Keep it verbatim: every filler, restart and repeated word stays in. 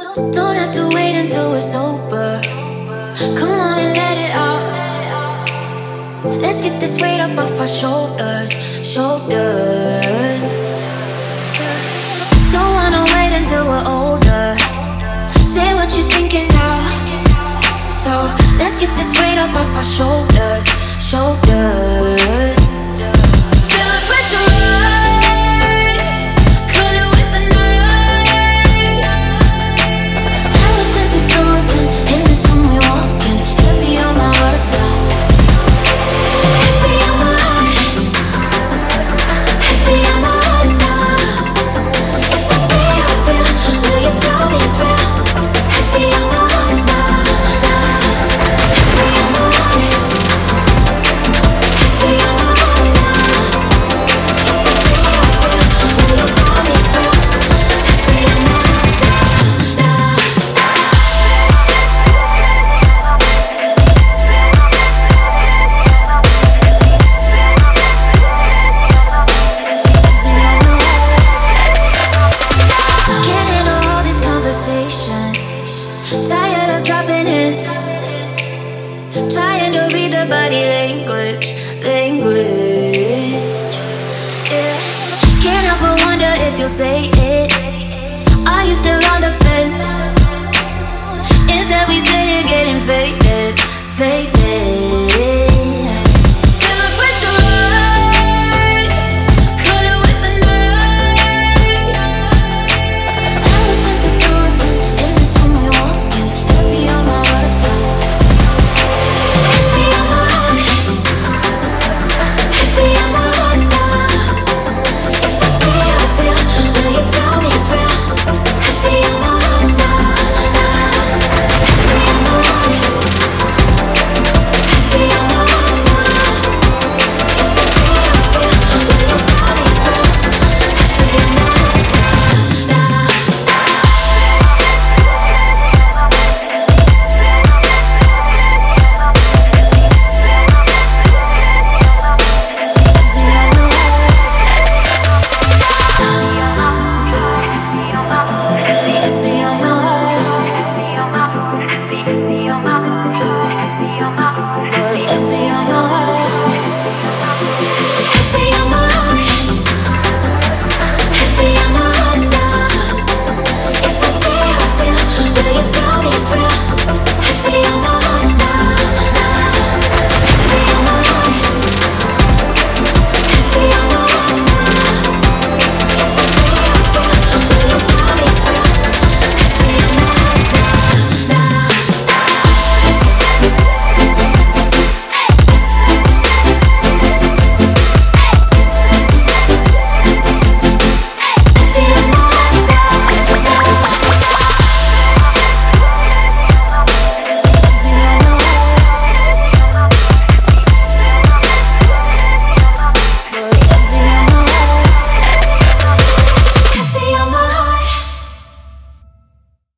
Don't have to wait until we're sober. Come on and let it out. Let's get this weight up off our shoulders, shoulders. Don't wanna wait until we're older. Say what you're thinking now. So let's get this weight up off our shoulders, shoulders. Feel the pressure rise, color with the night. Elephants are stomping in the sun we walking. Heavy on my heart now. Heavy on my heart. Heavy on my heart now. If I say how I feel, will you tell me it's real? Heavy on my heart now. Heavy on my heart. Heavy on my heart now. If I say how I feel, will you tell me it's real? Heavy on my heart now. Can't handle all this conversation. Tired of dropping hints. Trying to read the body language, language. Yeah. Can't help but wonder if you'll say it. Are you still on the fence? Instead we sit here getting faded, faded.